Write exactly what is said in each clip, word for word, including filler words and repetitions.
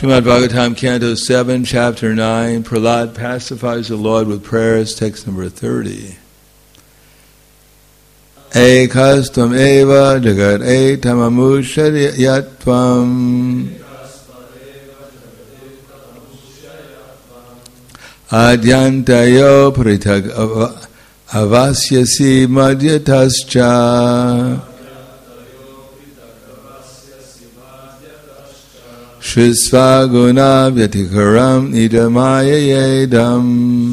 Srimad Bhagavatam, Canto seven, Chapter nine, Prahlad pacifies the Lord with prayers, text number thirty. Ekastam eva jagat etamamushayatvam adyantayo pritag avasyasi madhyatascha Shrisvaguna vyatikaram idamaya yedam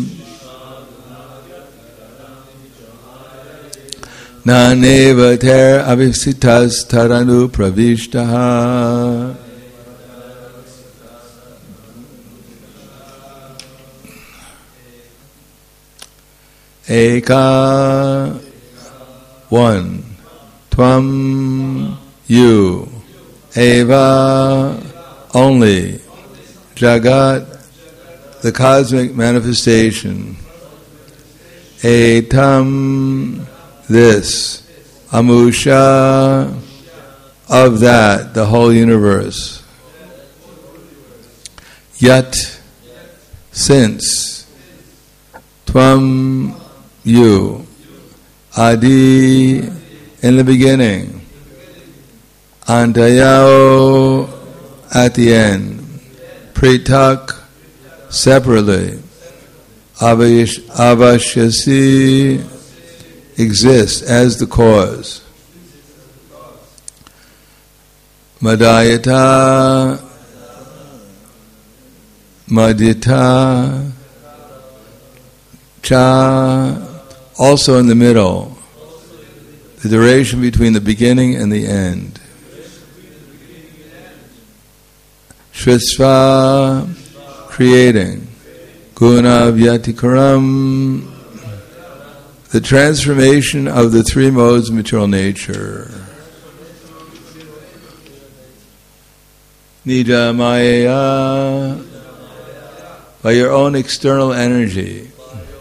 Naneva ter avisitas taranu pravishtaha Eka one Tvam you Eva only Jagat, the cosmic manifestation. Etam, this. Amusha, of that, the whole universe. Yat, since. Tvam, you. Adi, in the beginning. Antayao, at the end. Pritak, separately. Avash, avashyasi, exists as the cause. Madhyata, madhyata, cha, also in the middle. The duration between the beginning and the end. Shrisva, creating. Guna vyatikaram, the transformation of the three modes of material nature. Nija maya, by your own external energy.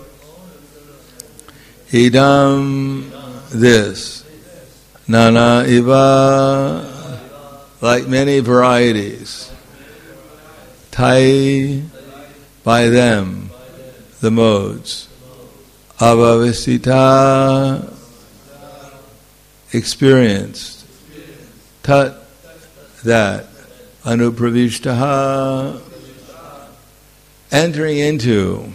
Idam, this. Nana iva, like many varieties. Tai, by them, the modes. Abhavisita, experienced. Tat, that. Anupravishtaha, entering into.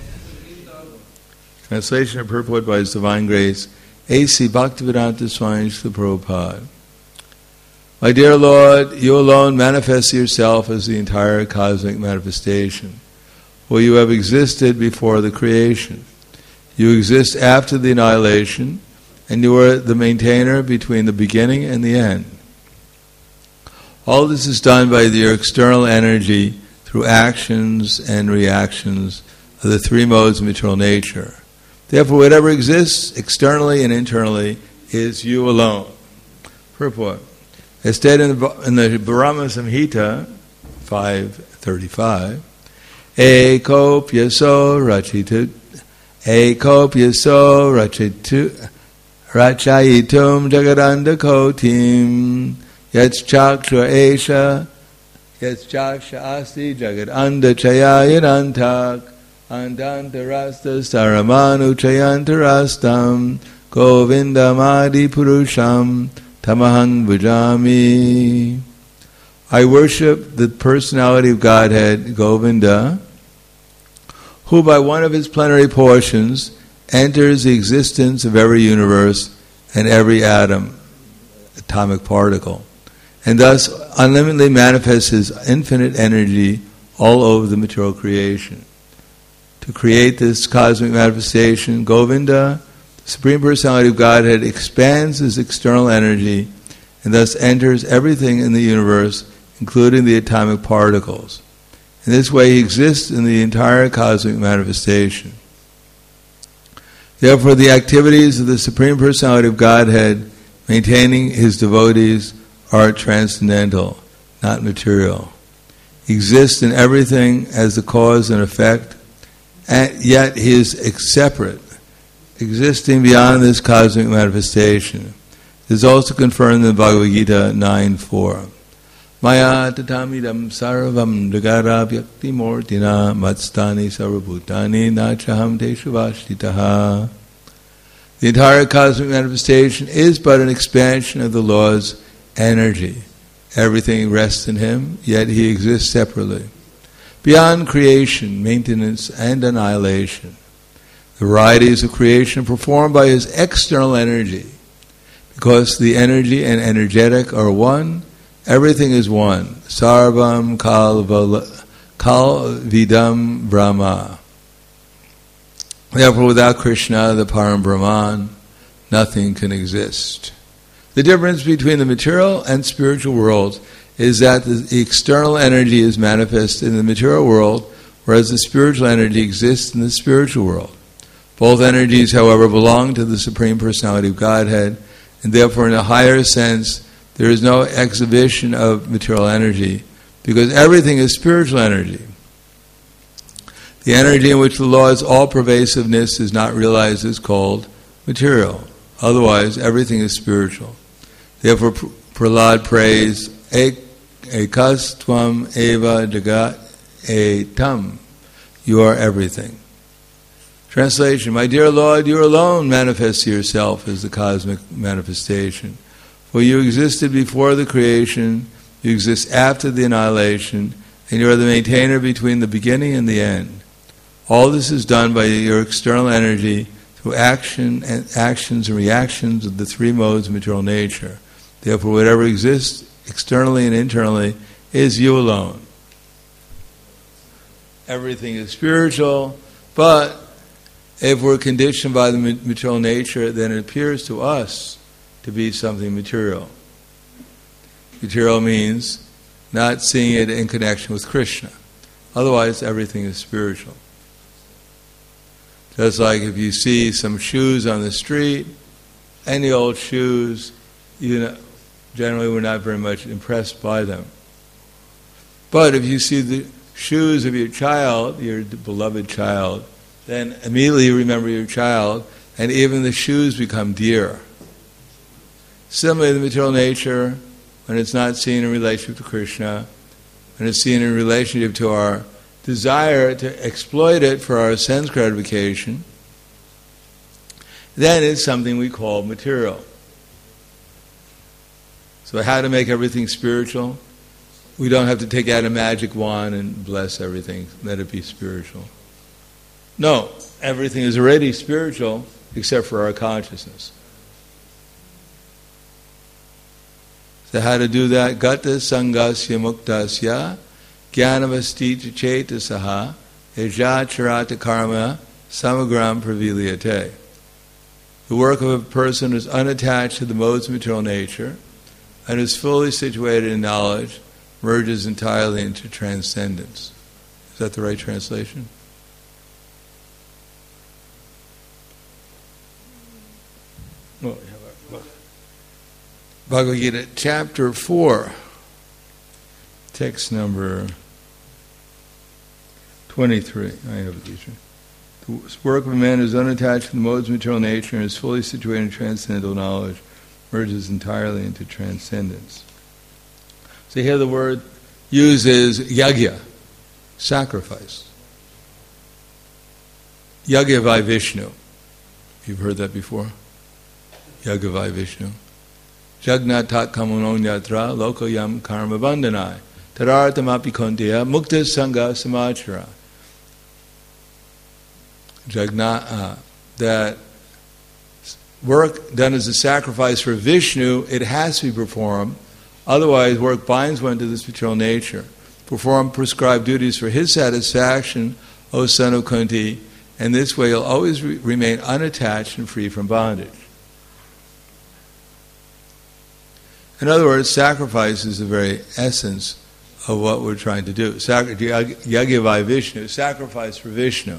Translation of purport by His Divine Grace, A C Bhaktivedanta Swami Srila Prabhupada. My dear Lord, you alone manifest yourself as the entire cosmic manifestation. For you have existed before the creation. You exist after the annihilation, and you are the maintainer between the beginning and the end. All this is done by your external energy through actions and reactions of the three modes of material nature. Therefore, whatever exists externally and internally is you alone. Purport. As stated in the, in the Brahma Samhita five thirty-five, Eko pyaso rachitu, Eko pyaso rachitu, rachayitum jagadanda kotim, yachchaksha esha, yachchaksha asti jagadanda chayayanantak, andantarasta saramanu chayantarastam, govindamadi purusham, Tamahang Bhajami. I worship the personality of Godhead, Govinda, who by one of his plenary portions enters the existence of every universe and every atom, atomic particle, and thus unlimitedly manifests his infinite energy all over the material creation. To create this cosmic manifestation, Govinda, the Supreme Personality of Godhead, expands his external energy and thus enters everything in the universe, including the atomic particles. In this way, he exists in the entire cosmic manifestation. Therefore, the activities of the Supreme Personality of Godhead, maintaining his devotees, are transcendental, not material. He exists in everything as the cause and effect, and yet he is separate, existing beyond this cosmic manifestation. This is also confirmed in the Bhagavad Gita nine four. Maya tatamidam sarvam jagara vyakti mortina matstani sarvabhutani nachaham teshu vashtitaha. The entire cosmic manifestation is but an expansion of the Lord's energy. Everything rests in Him, yet He exists separately. Beyond creation, maintenance, and annihilation, the varieties of creation are performed by His external energy. Because the energy and energetic are one, everything is one. Sarvam Kalvidam Brahma. Therefore, without Krishna, the Param Brahman, nothing can exist. The difference between the material and spiritual worlds is that the external energy is manifest in the material world, whereas the spiritual energy exists in the spiritual world. Both energies, however, belong to the Supreme Personality of Godhead, and therefore in a higher sense, there is no exhibition of material energy, because everything is spiritual energy. The energy in which the Lord's all-pervasiveness is not realized is called material. Otherwise, everything is spiritual. Therefore, Prahlad prays, Ekas tvam eva jagat etam. You are everything. Translation: My dear Lord, you alone manifest yourself as the cosmic manifestation. For you existed before the creation, you exist after the annihilation, and you are the maintainer between the beginning and the end. All this is done by your external energy through action and actions and reactions of the three modes of material nature. Therefore, whatever exists externally and internally is you alone. Everything is spiritual, but if we're conditioned by the material nature, then it appears to us to be something material. Material means not seeing it in connection with Krishna. Otherwise, everything is spiritual. Just like if you see some shoes on the street, any old shoes, you know, generally we're not very much impressed by them. But if you see the shoes of your child, your beloved child, then immediately you remember your child, and even the shoes become dear. Similarly, the material nature, when it's not seen in relationship to Krishna, when it's seen in relationship to our desire to exploit it for our sense gratification, then it's something we call material. So how to make everything spiritual? We don't have to take out a magic wand and bless everything, let it be spiritual. No, everything is already spiritual except for our consciousness. So how to do that? Gata sangasya muktasya jnanavastita chetasaha eja charata karma samagram praviliyate. The work of a person who is unattached to the modes of material nature and is fully situated in knowledge merges entirely into transcendence. Is that the right translation? Oh, Bhagavad Gita, chapter four, text number twenty-three. I have it, teacher. The work of a man who is unattached to the modes of material nature and is fully situated in transcendental knowledge merges entirely into transcendence. So here the word used is yagya, sacrifice. Yagyavai Vishnu. You've heard that before? Yagyavai Vishnu. Jagnat tat kamunon yatra lokayam karma bandhanai tarartamapi kontiya mukta sangha samachara. Jagnat, uh, that work done as a sacrifice for Vishnu, it has to be performed. Otherwise, work binds one to this material nature. Perform prescribed duties for his satisfaction, O son of Kunti, and this way you'll always re- remain unattached and free from bondage. In other words, sacrifice is the very essence of what we're trying to do. Sacri- Yagyavai Vishnu, sacrifice for Vishnu.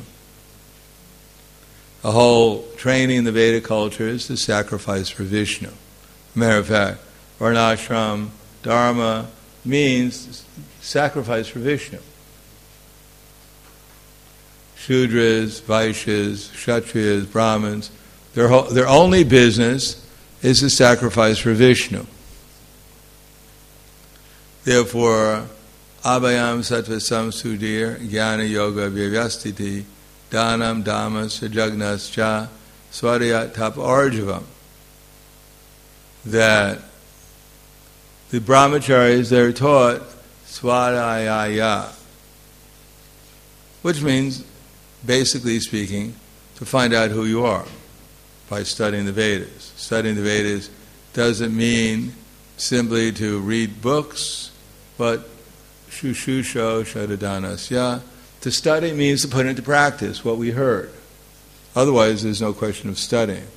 The whole training in the Vedic culture is to sacrifice for Vishnu. Matter of fact, Varnashram, Dharma means sacrifice for Vishnu. Shudras, Vaishyas, Kshatriyas, Brahmins, their, whole, their only business is to sacrifice for Vishnu. Therefore, abhayam sattva samsudir jnana yoga vyavastiti danam dhammas sajagnas cha swadhyat tap arjavam. That the brahmacharis, they're taught swadhyaya, which means, basically speaking, to find out who you are by studying the Vedas. Studying the Vedas doesn't mean simply to read books, but shushusho shadadanasya. To study means to put into practice what we heard. Otherwise, there's no question of studying.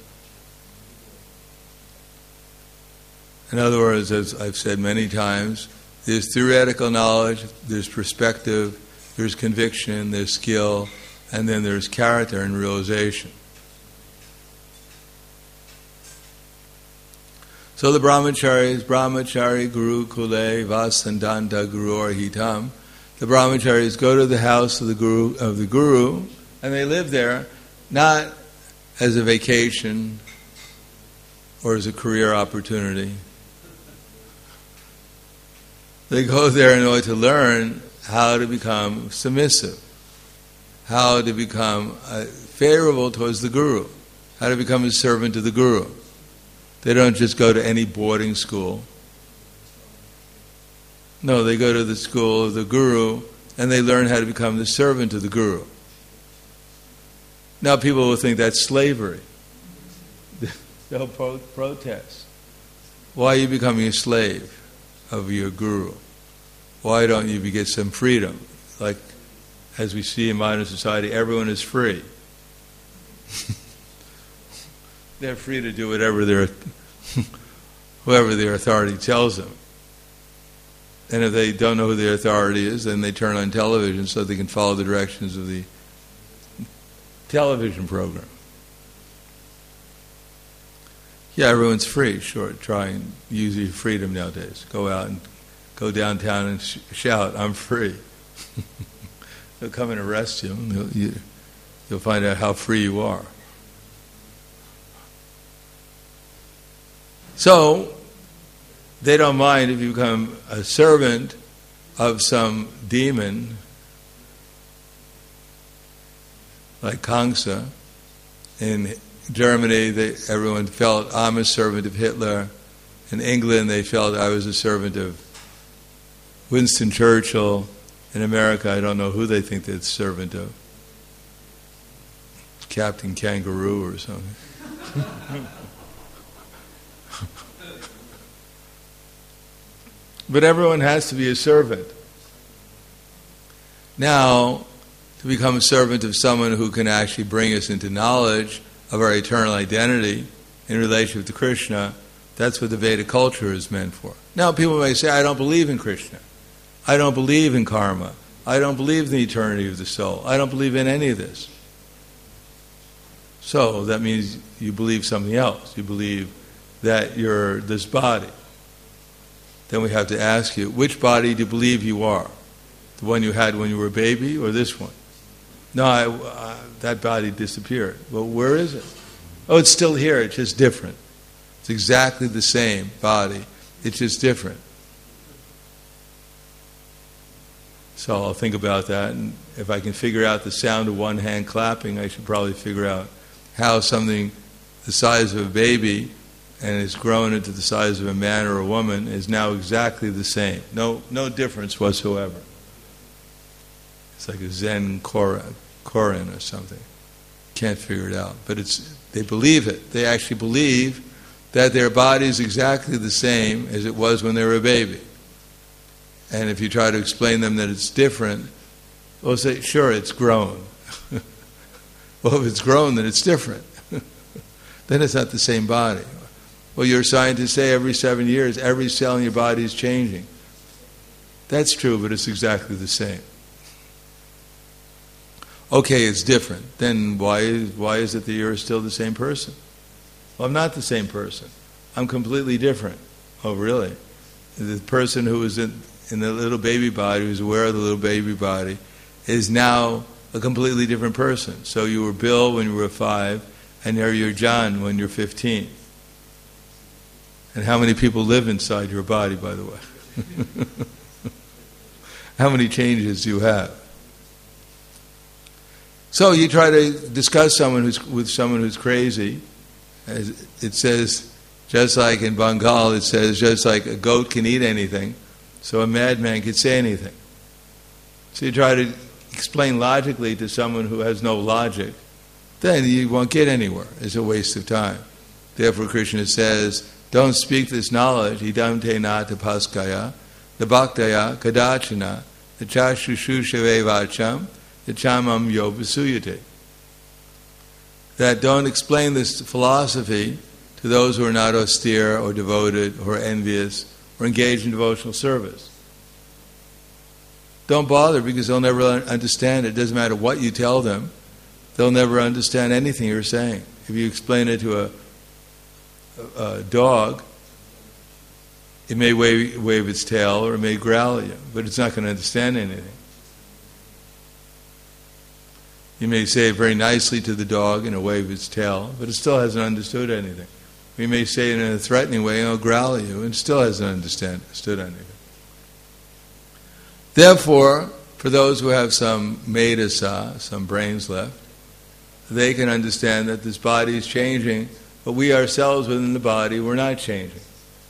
In other words, as I've said many times, there's theoretical knowledge, there's perspective, there's conviction, there's skill, and then there's character and realization. So the brahmacharis, brahmachari guru kule vasandanta guru arhitam, the brahmacharis go to the house of the guru, of the guru, and they live there not as a vacation or as a career opportunity. They go there in order to learn how to become submissive, how to become uh, favorable towards the guru, how to become a servant to the guru. They don't just go to any boarding school. No, they go to the school of the guru and they learn how to become the servant of the guru. Now people will think that's slavery. They'll pro- protest. Why are you becoming a slave of your guru? Why don't you get some freedom? Like, as we see in modern society, everyone is free. They're free to do whatever their whoever their authority tells them. And if they don't know who their authority is, then they turn on television so they can follow the directions of the television program. Yeah, everyone's free. Sure, try and use your freedom nowadays. Go out and go downtown and sh- shout, "I'm free." They'll come and arrest you, and you'll, you, you'll find out how free you are. So, they don't mind if you become a servant of some demon, like Kangsa. In Germany, they, everyone felt, I'm a servant of Hitler. In England, they felt I was a servant of Winston Churchill. In America, I don't know who they think they're a servant of. Captain Kangaroo or something. But everyone has to be a servant. Now, to become a servant of someone who can actually bring us into knowledge of our eternal identity in relationship to Krishna, that's what the Veda culture is meant for. Now, people may say, I don't believe in Krishna. I don't believe in karma. I don't believe in the eternity of the soul. I don't believe in any of this. So, that means you believe something else. You believe that you're this body. Then we have to ask you, which body do you believe you are? The one you had when you were a baby or this one? No, I, uh, that body disappeared. Well, where is it? Oh, it's still here. It's just different. It's exactly the same body. It's just different. So I'll think about that, and if I can figure out the sound of one hand clapping, I should probably figure out how something the size of a baby and has grown into the size of a man or a woman is now exactly the same. No, no difference whatsoever. It's like a Zen koan or something. Can't figure it out. But it's they believe it. They actually believe that their body is exactly the same as it was when they were a baby. And if you try to explain them that it's different, they'll say, sure, it's grown. Well, if it's grown, then it's different. Then it's not the same body. Well, your scientists say every seven years, every cell in your body is changing. That's true, but it's exactly the same. Okay, it's different. Then why is, why is it that you're still the same person? Well, I'm not the same person. I'm completely different. Oh, really? The person who was in, in the little baby body, who's aware of the little baby body, is now a completely different person. So you were Bill when you were five, and now you're John when you're fifteen. And how many people live inside your body, by the way? how many changes you have. So you try to discuss someone who's with someone who's crazy. As it says, just like in Bengal, it says, just like a goat can eat anything, so a madman can say anything. So you try to explain logically to someone who has no logic, then you won't get anywhere. It's a waste of time. Therefore Krishna says, don't speak this knowledge, idamte na tapaskaya, nabhaktaya kadachana, nachashushushavē vacham, nachamam yobasuyate. That don't explain this philosophy to those who are not austere or devoted or envious or engaged in devotional service. Don't bother, because they'll never understand it. It doesn't matter what you tell them. They'll never understand anything you're saying. If you explain it to a, a, a dog, it may wave, wave its tail or it may growl at you, but it's not going to understand anything. You may say it very nicely to the dog and it'll wave its tail, but it still hasn't understood anything. We may say it in a threatening way and it'll growl at you and still hasn't understand, understood anything. Therefore, for those who have some medasa, some brains left, they can understand that this body is changing, but we ourselves within the body, we're not changing.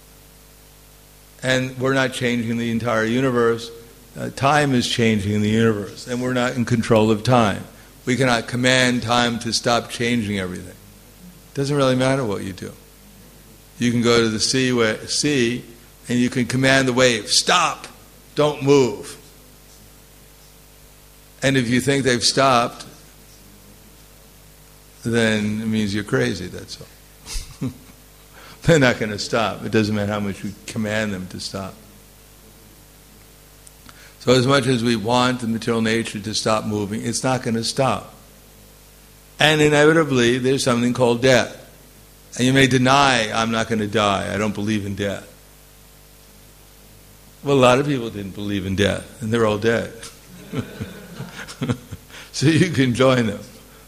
And we're not changing the entire universe. Uh, time is changing the universe, and we're not in control of time. We cannot command time to stop changing everything. It doesn't really matter what you do. You can go to the sea, where, sea and you can command the wave, stop, don't move. And if you think they've stopped, then it means you're crazy, that's all. They're not going to stop. It doesn't matter how much you command them to stop. So as much as we want the material nature to stop moving, it's not going to stop. And inevitably, there's something called death. And you may deny, I'm not going to die, I don't believe in death. Well, a lot of people didn't believe in death, and they're all dead. So you can join them.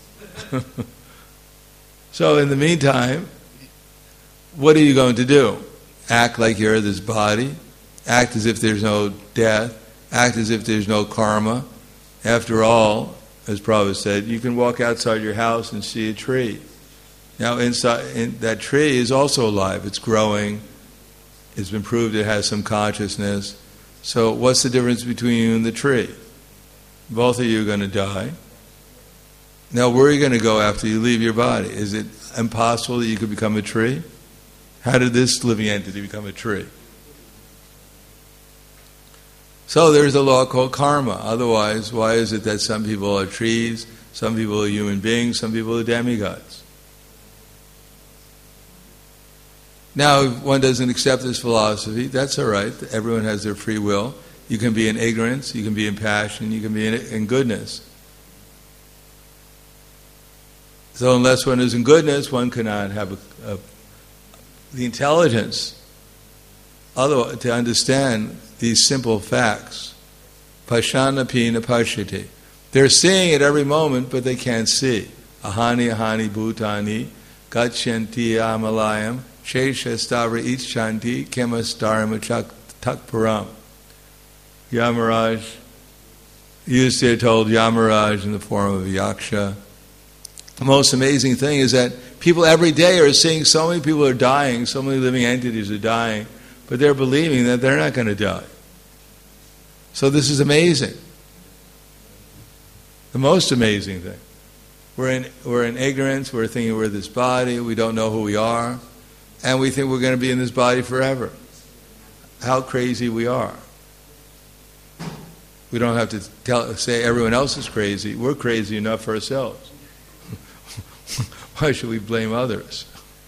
So in the meantime, what are you going to do? Act like you're this body? Act as if there's no death? Act as if there's no karma? After all, as Prabhupada said, you can walk outside your house and see a tree. Now inside in, that tree is also alive. It's growing. It's been proved it has some consciousness. So what's the difference between you and the tree? Both of you are going to die. Now where are you going to go after you leave your body? Is it impossible that you could become a tree? How did this living entity become a tree? So there's a law called karma. Otherwise, why is it that some people are trees, some people are human beings, some people are demigods? Now, if one doesn't accept this philosophy, that's all right. Everyone has their free will. You can be in ignorance, you can be in passion, you can be in, in goodness. So unless one is in goodness, one cannot have a, a, the intelligence otherwise, to understand these simple facts. Pashanapi na pashyati. They're seeing it every moment, but they can't see. Ahani ahani bhutani gachanti amalayam shesha stavra icchanti kemastaram takparam. Yamaraj, Yudhisthira told Yamaraj in the form of a yaksha. The most amazing thing is that people every day are seeing so many people are dying, so many living entities are dying, but they're believing that they're not going to die. So this is amazing. The most amazing thing. We're in, we're in ignorance, we're thinking we're this body, we don't know who we are, and we think we're going to be in this body forever. How crazy we are. We don't have to tell, say everyone else is crazy. We're crazy enough for ourselves. Why should we blame others?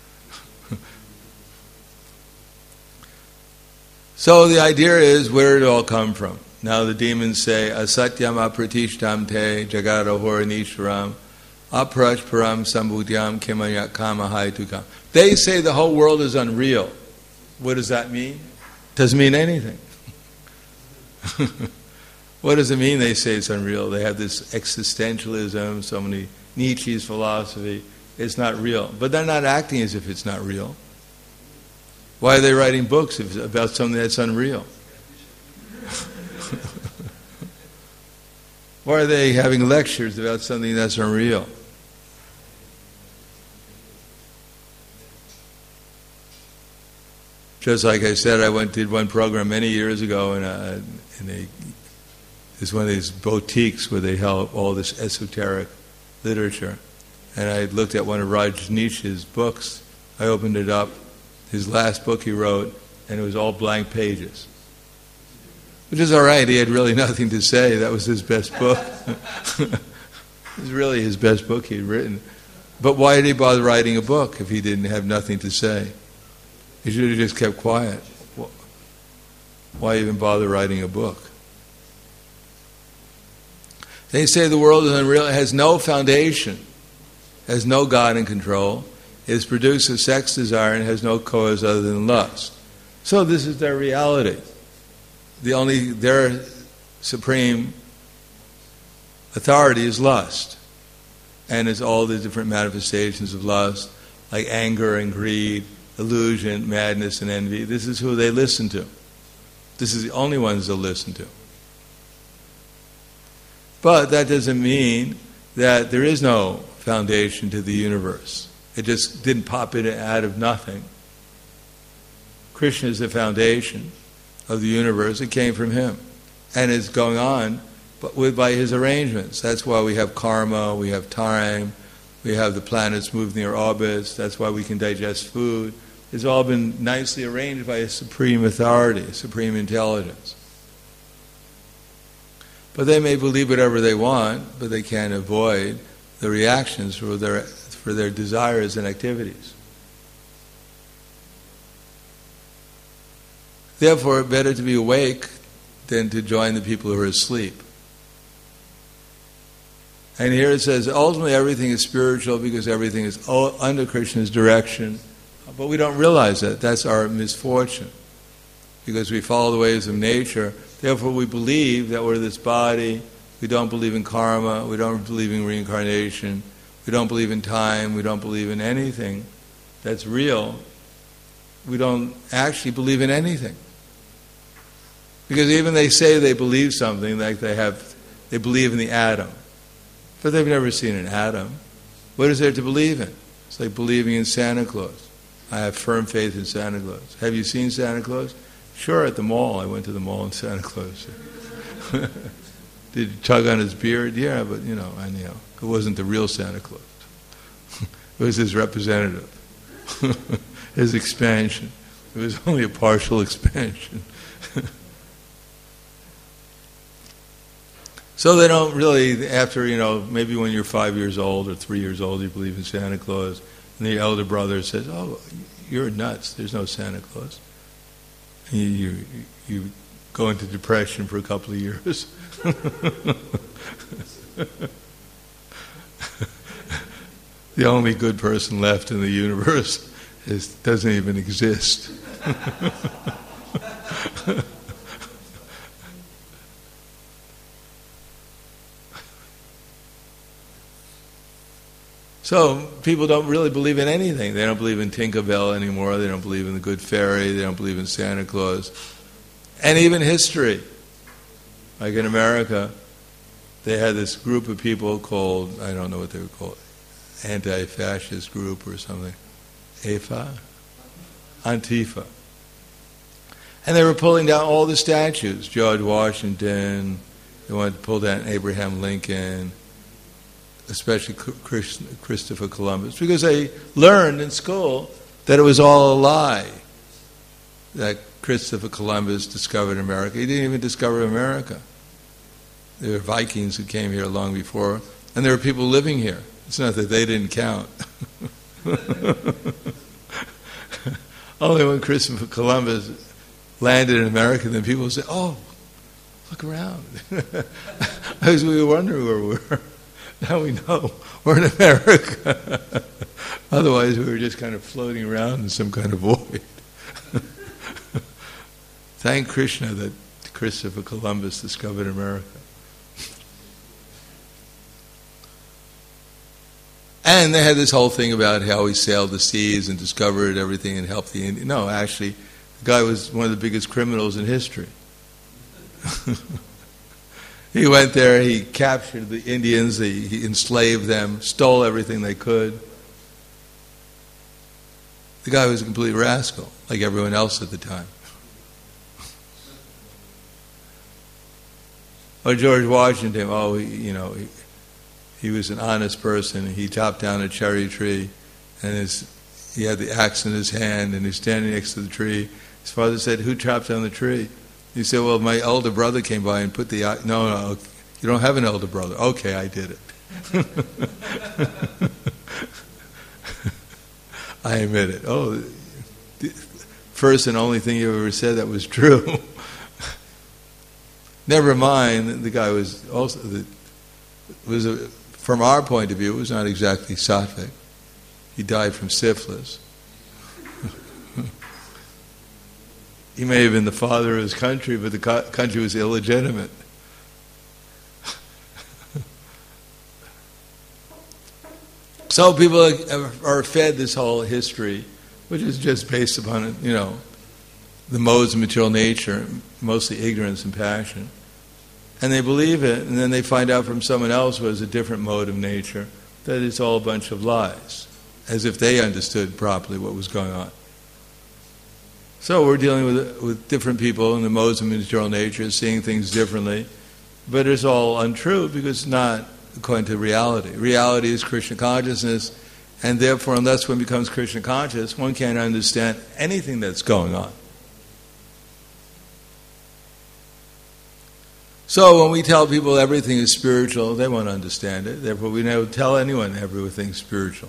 So the idea is, where did it all come from? Now the demons say, asatyam apratishtam te jagadahoram nishvaram aprash param sambhutyam kimayak kama haitukam. They say the whole world is unreal. What does that mean? Doesn't mean anything. What does it mean they say it's unreal? They have this existentialism, so many Nietzsche's philosophy. It's not real. But they're not acting as if it's not real. Why are they writing books about something that's unreal? Why are they having lectures about something that's unreal? Just like I said, I went did one program many years ago in a, in a it's one of these boutiques where they held all this esoteric literature. And I looked at one of Rajneesh's books. I opened it up, his last book he wrote, and it was all blank pages. Which is all right, he had really nothing to say. That was his best book. It was really his best book he'd written. But why did he bother writing a book if he didn't have nothing to say? He should have just kept quiet. Why even bother writing a book? They say the world is unreal. It has no foundation, has no God in control. It is produced of sex desire and has no cause other than lust. So this is their reality. The only their supreme authority is lust, and it's all the different manifestations of lust, like anger and greed, illusion, madness, and envy. This is who they listen to. This is the only ones they'll listen to. But that doesn't mean that there is no foundation to the universe. It just didn't pop in out of nothing. Krishna is the foundation of the universe. It came from him. And it's going on but with, by his arrangements. That's why we have karma, we have time, we have the planets move in their orbits. That's why we can digest food. It's all been nicely arranged by a supreme authority, a supreme intelligence. But they may believe whatever they want, but they can't avoid the reactions for their for their desires and activities. Therefore, better to be awake than to join the people who are asleep. And here it says, ultimately everything is spiritual because everything is under Krishna's direction. But we don't realize that. That's our misfortune. Because we follow the ways of nature. Therefore, we believe that we're this body. We don't believe in karma. We don't believe in reincarnation. We don't believe in time. We don't believe in anything that's real. We don't actually believe in anything. Because even they say they believe something, like they have, they believe in the atom. But they've never seen an atom. What is there to believe in? It's like believing in Santa Claus. I have firm faith in Santa Claus. Have you seen Santa Claus? Sure, at the mall. I went to the mall in Santa Claus. Did you tug on his beard? Yeah, but, you know, anyhow, it wasn't the real Santa Claus. It was his representative. His expansion. It was only a partial expansion. So they don't really, after, you know, maybe when you're five years old or three years old, you believe in Santa Claus, and the elder brother says, oh, you're nuts, there's no Santa Claus. And you, you, you go into depression for a couple of years. The only good person left in the universe is, doesn't even exist. So people don't really believe in anything. They don't believe in Tinkerbell anymore. They don't believe in the Good Fairy. They don't believe in Santa Claus. And even history. Like in America, they had this group of people called, I don't know what they were called, anti-fascist group or something. A F A? Antifa. And they were pulling down all the statues. George Washington, they wanted to pull down Abraham Lincoln, especially Christopher Columbus, because they learned in school that it was all a lie, that Christopher Columbus discovered America. He didn't even discover America. There were Vikings who came here long before, and there were people living here. It's not that they didn't count. Only when Christopher Columbus landed in America, then people would say, oh, look around. As we were wondering where we were. Now we know we're in America. Otherwise, we were just kind of floating around in some kind of void. Thank Krishna that Christopher Columbus discovered America. And they had this whole thing about how he sailed the seas and discovered everything and helped the Indians. No, actually, the guy was one of the biggest criminals in history. He went there, he captured the Indians, he, he enslaved them, stole everything they could. The guy was a complete rascal, like everyone else at the time. Or George Washington, oh, he, you know, he, he was an honest person. He chopped down a cherry tree, and his, he had the axe in his hand, and he's standing next to the tree. His father said, "Who chopped down the tree?" He said, "Well, my elder brother came by and put the axe." No, no, you don't have an elder brother. Okay, I did it. I admit it. Oh, the first and only thing you ever said that was true. Never mind, the guy was also, the, was a, from our point of view, it was not exactly sattvic. He died from syphilis. He may have been the father of his country, but the co- country was illegitimate. So people are fed this whole history, which is just based upon, you know, the modes of material nature, mostly ignorance and passion. And they believe it, and then they find out from someone else who has a different mode of nature that it's all a bunch of lies, as if they understood properly what was going on. So we're dealing with with different people in the modes of material nature, seeing things differently, but it's all untrue because it's not according to reality. Reality is Krishna consciousness, and therefore, unless one becomes Krishna conscious, one can't understand anything that's going on. So when we tell people everything is spiritual, they won't understand it. Therefore, we never tell anyone everything's spiritual.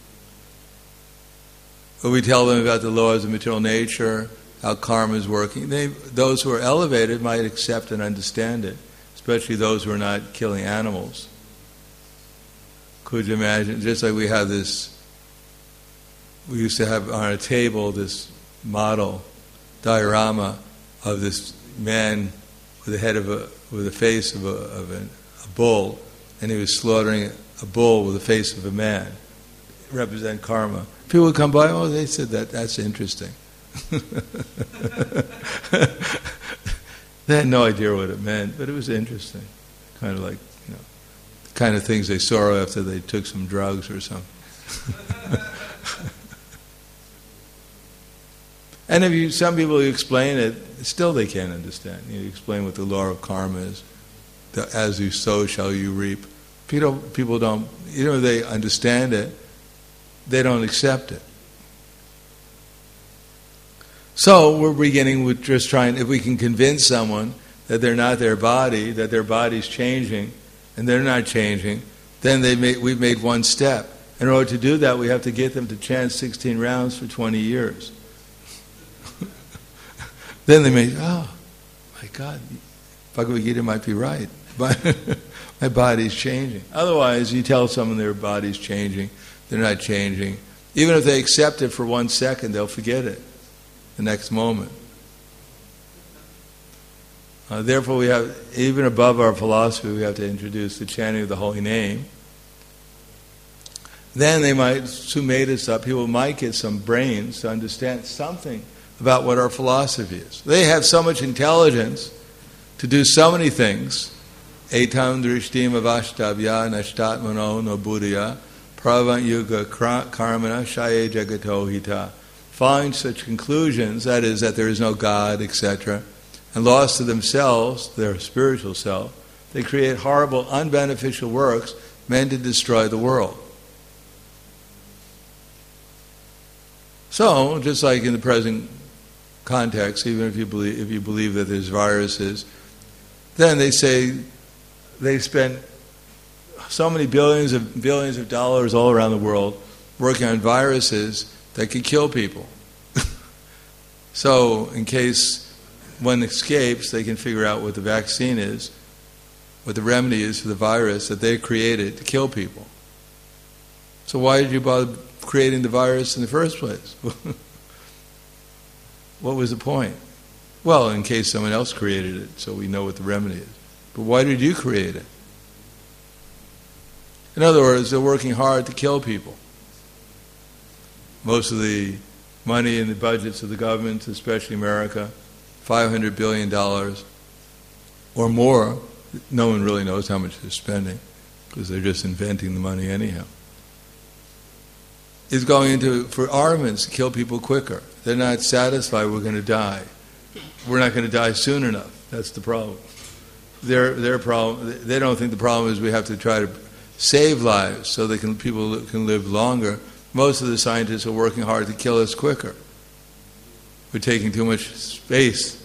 When we tell them about the laws of material nature, how karma is working, they, those who are elevated might accept and understand it, especially those who are not killing animals. Could you imagine, just like we have this, we used to have on a table this model, diorama of this man with the head of a, with the face of a, of a, a bull, and he was slaughtering a bull with the face of a man, represent karma. People would come by, oh, they said that, that's interesting. They had no idea what it meant, but it was interesting. Kind of like, you know, the kind of things they saw after they took some drugs or something. And if you, some people you explain it, still they can't understand. You explain what the law of karma is. The, as you sow, shall you reap. People, people don't, you know, they understand it, they don't accept it. So we're beginning with just trying, if we can convince someone that they're not their body, that their body's changing, and they're not changing, then they made, we've made one step. In order to do that, we have to get them to chant sixteen rounds for twenty years. Then they may, oh, my God, Bhagavad Gita might be right. My body's changing. Otherwise, you tell someone their body's changing, they're not changing. Even if they accept it for one second, they'll forget it the next moment. Uh, therefore, we have, even above our philosophy, we have to introduce the chanting of the holy name. Then they might, who made us up, people might get some brains to understand something about what our philosophy is. They have so much intelligence to do so many things. Etam drishtim avashtavya nashtatmano no buddhya pravant yuga karmana shaye jagato hita. Find such conclusions, that is, that there is no God, et cetera, and lost to themselves, their spiritual self, they create horrible, unbeneficial works meant to destroy the world. So, just like in the present context, even if you believe if you believe that there's viruses, then they say they spend so many billions of billions of dollars all around the world working on viruses that could kill people. So, in case one escapes, they can figure out what the vaccine is, what the remedy is for the virus that they created to kill people. So why did you bother creating the virus in the first place? What was the point? Well, in case someone else created it, so we know what the remedy is. But why did you create it? In other words, they're working hard to kill people. Most of the money in the budgets of the governments, especially America, five hundred billion dollars or more, no one really knows how much they're spending because they're just inventing the money anyhow. Is going into for armaments to kill people quicker. They're not satisfied we're going to die. We're not going to die soon enough. That's the problem. Their their problem. They don't think the problem is we have to try to save lives so they can people can live longer. Most of the scientists are working hard to kill us quicker. We're taking too much space.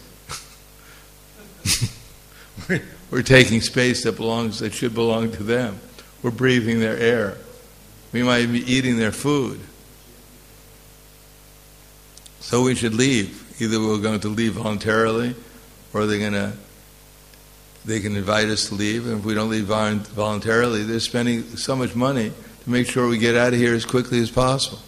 we're, we're taking space that belongs that should belong to them. We're breathing their air. We might be eating their food. So we should leave. Either we're going to leave voluntarily, or they're going to. They can invite us to leave, and if we don't leave voluntarily, they're spending so much money to make sure we get out of here as quickly as possible.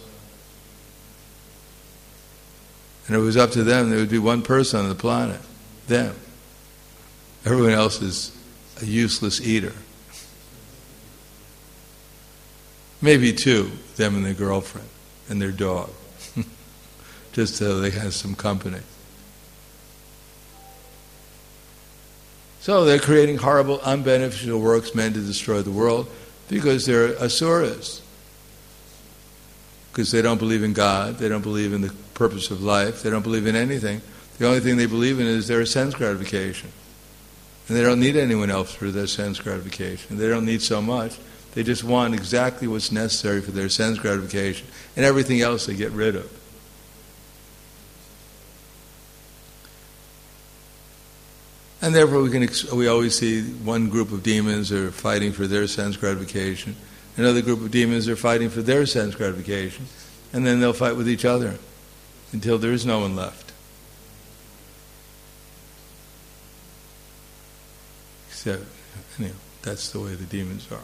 And if it was up to them, there would be one person on the planet, them. Everyone else is a useless eater. Maybe two, them and their girlfriend and their dog, just so they have some company. So they're creating horrible, unbeneficial works meant to destroy the world because they're asuras. Because they don't believe in God, they don't believe in the purpose of life, they don't believe in anything. The only thing they believe in is their sense gratification. And they don't need anyone else for their sense gratification. They don't need so much. They just want exactly what's necessary for their sense gratification. And everything else they get rid of. And therefore we can we always see one group of demons are fighting for their sense gratification. Another group of demons are fighting for their sense gratification. And then they'll fight with each other until there is no one left. Except, anyway, that's the way the demons are.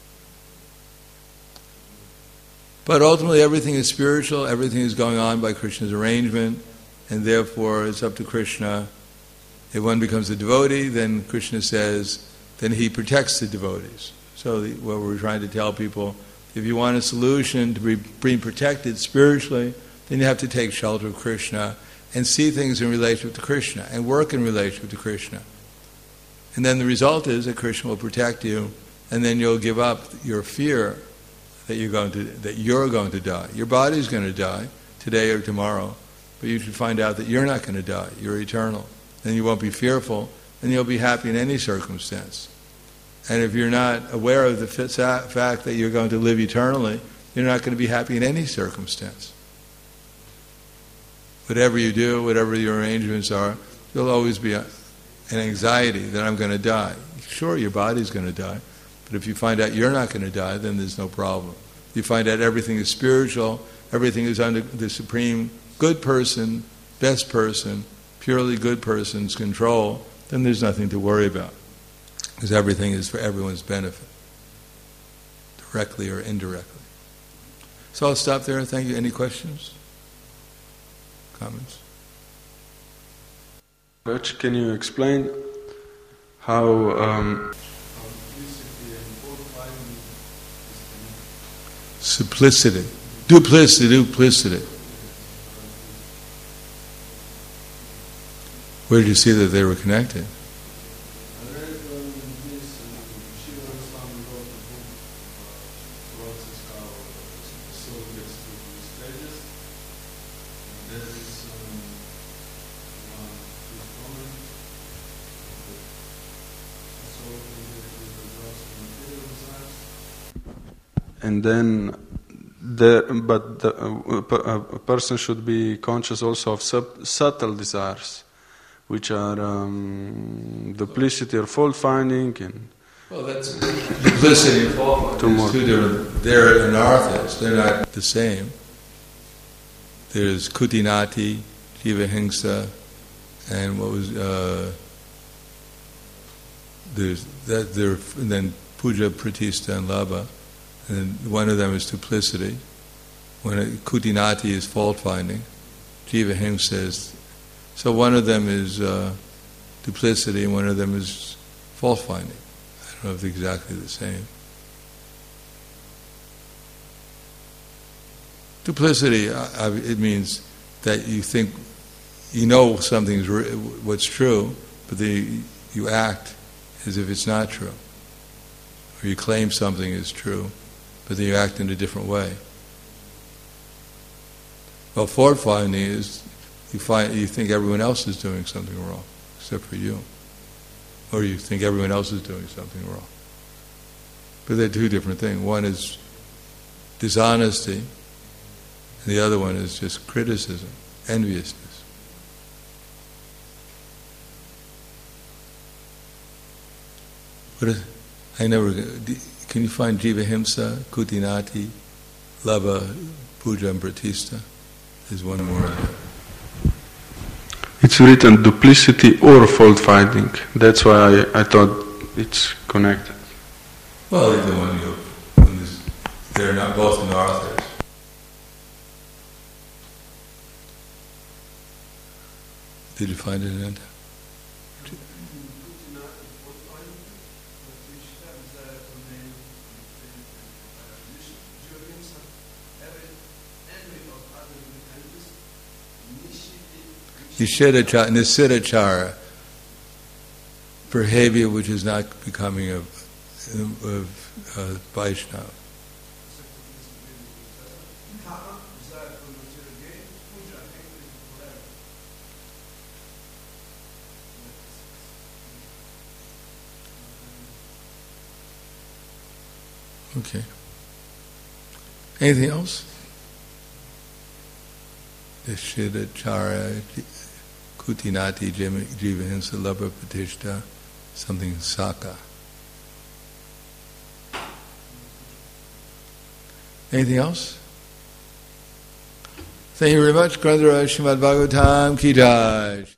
But ultimately everything is spiritual, everything is going on by Krishna's arrangement, and therefore it's up to Krishna. If one becomes a devotee, then Krishna says, then he protects the devotees. So the, what we're trying to tell people, if you want a solution to be being protected spiritually, then you have to take shelter of Krishna and see things in relationship to Krishna and work in relationship to Krishna. And then the result is that Krishna will protect you, and then you'll give up your fear that you're going to that you're going to die. Your body's going to die today or tomorrow, but you should find out that you're not going to die. You're eternal. Then you won't be fearful, and you'll be happy in any circumstance. And if you're not aware of the fact that you're going to live eternally, you're not going to be happy in any circumstance. Whatever you do, whatever your arrangements are, there'll always be a, an anxiety that I'm going to die. Sure, your body's going to die, but if you find out you're not going to die, then there's no problem. If you find out everything is spiritual, everything is under the supreme good person, best person, purely good person's control, then there's nothing to worry about. Because everything is for everyone's benefit, directly or indirectly. So I'll stop there. Thank you. Any questions? Comments? Rich, can you explain how... Um, Simplicity. Duplicity, duplicity. Where did you see that they were connected? And then, there, but the, uh, a person should be conscious also of sub, subtle desires, which are um, duplicity or fault finding. And well, that's duplicity and fault finding. Two different. They're anarthas. They're not the same. There's kutinati, jivahingsa, and what was uh, there's that there and then puja, pratista, and labha. And one of them is duplicity. When it, kutinati is fault finding, jivahingsa is. So one of them is uh, duplicity, and one of them is fault finding. I don't know if they're exactly the same. Duplicity, uh, it means that you think you know something's re- what's true, but then you, you act as if it's not true. Or you claim something is true, but then you act in a different way. Well, fault finding is you find you think everyone else is doing something wrong, except for you. Or you think everyone else is doing something wrong. But they're two different things. One is dishonesty, and the other one is just criticism, enviousness. What is, I never, can you find Jivahimsa, Kutinati, Lava, Puja and Pratista? There's one more. It's written duplicity or fault finding. That's why I, I thought it's connected. Well, either one, you, they're not both in the authors. Did you find it, Ananta? Nishedachara, Nisidachara, behavior which is not becoming of, of uh, Vaishnava. Okay. Anything else? Nishedachara, Kutinati, Jivahimsa, Labha, Patishta, something Saka. Anything else? Thank you very much. Grandhara Srimad Bhagavatam Ki Jai.